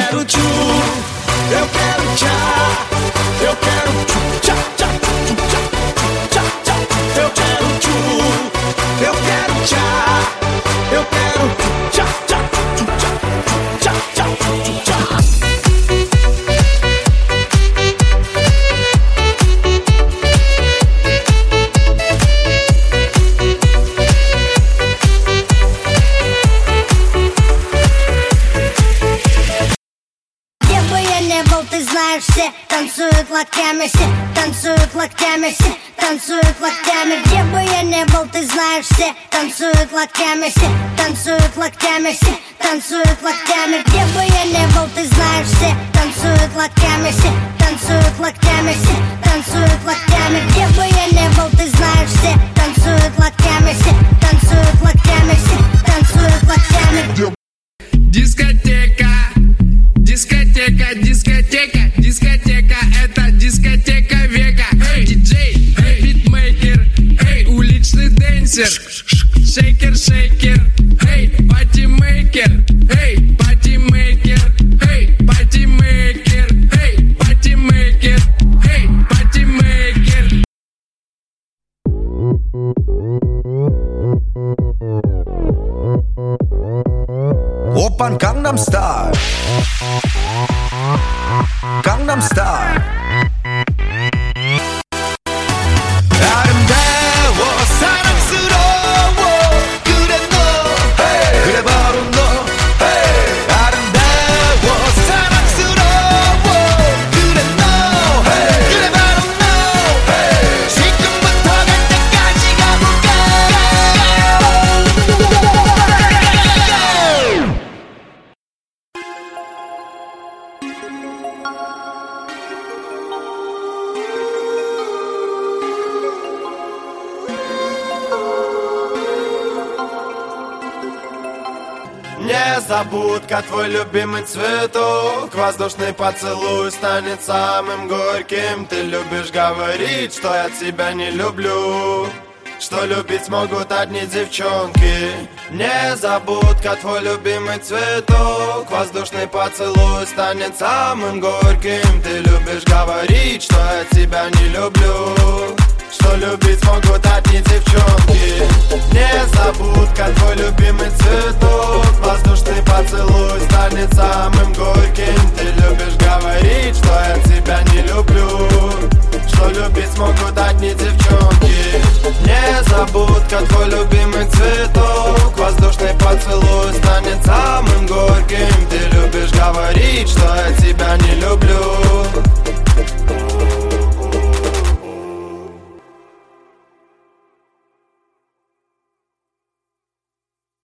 quero tchu, eu quero tchá, eu quero tchu, tchá, tchá, tchu, tchá, tchá, tchá, eu quero tchu, eu quero tchá, eu quero tchu, tchá, tchá, tchu, tchá, tchá, tchá, tchu, tchá. Ты знаешь, все танцуют локтями, все танцуют локтями, все танцуют локтями. Где бы я не был, ты знаешь, все танцуют локтями, все танцуют локтями, все танцуют локтями. Где бы я не был, ты знаешь, все танцуют локтями, все танцуют локтями, все танцуют локтями. Где бы я не был, ты знаешь, все танцуют локтями, все танцуют локтями, все танцуют локтями. Дискотека, дискотека, дискотека, дискотека, это дискотека века. Эй, диджей, эй, битмейкер, эй, уличный дэнсер, шейкер, шейкер, эй, патимейкер, эй, патимейкер, эй, патимейкер, эй, патимейкер, эй, патимейкер. Oppan Gangnam Style, Gangnam Style. 아름다워 사랑스러워 그래 너 hey. 그래 바로 너 hey. 아름다워 사랑스러워 그래 너 hey. 그래 바로 너 hey. 지금부터 갈 때까지 가볼까. Незабудка, твой любимый цветок, воздушный поцелуй станет самым горьким. Ты любишь говорить, что я тебя не люблю, что любить смогут одни девчонки. Незабудка, твой любимый цветок, воздушный поцелуй станет самым горьким. Ты любишь говорить, что я тебя не люблю, что любить смогут одни девчонки. Незабудка, твой любимый цветок, воздушный поцелуй станет самым